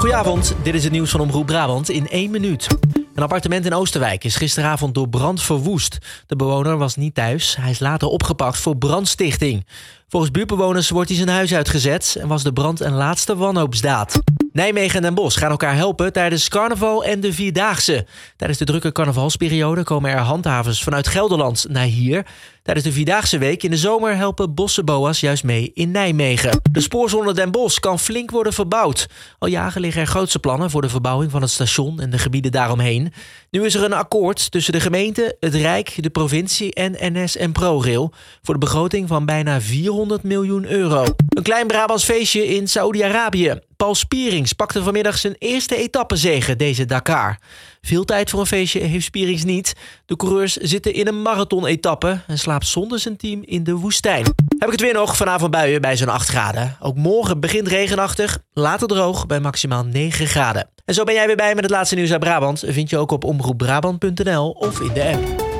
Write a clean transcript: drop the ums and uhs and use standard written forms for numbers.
Goedenavond, dit is het nieuws van Omroep Brabant in 1 minuut. Een appartement in Oosterwijk is gisteravond door brand verwoest. De bewoner was niet thuis. Hij is later opgepakt voor brandstichting. Volgens buurtbewoners wordt hij zijn huis uitgezet en was de brand een laatste wanhoopsdaad. Nijmegen en Den Bosch gaan elkaar helpen tijdens carnaval en de Vierdaagse. Tijdens de drukke carnavalsperiode komen er handhavers vanuit Gelderland naar hier. Tijdens de Vierdaagse week in de zomer helpen bossenboa's juist mee in Nijmegen. De spoorzone Den Bosch kan flink worden verbouwd. Al jaren liggen er grootse plannen voor de verbouwing van het station en de gebieden daaromheen. Nu is er een akkoord tussen de gemeente, het Rijk, de provincie en NS en ProRail voor de begroting van bijna 400 miljoen euro. Een klein Brabants feestje in Saoedi-Arabië. Paul Spierings pakte vanmiddag zijn eerste etappezege deze Dakar. Veel tijd voor een feestje heeft Spierings niet. De coureurs zitten in een marathon-etappe en slaapt zonder zijn team in de woestijn. Heb ik het weer nog, vanavond buien bij zo'n 8 graden. Ook morgen begint regenachtig, later droog bij maximaal 9 graden. En zo ben jij weer bij met het laatste nieuws uit Brabant. Vind je ook op omroepbrabant.nl of in de app.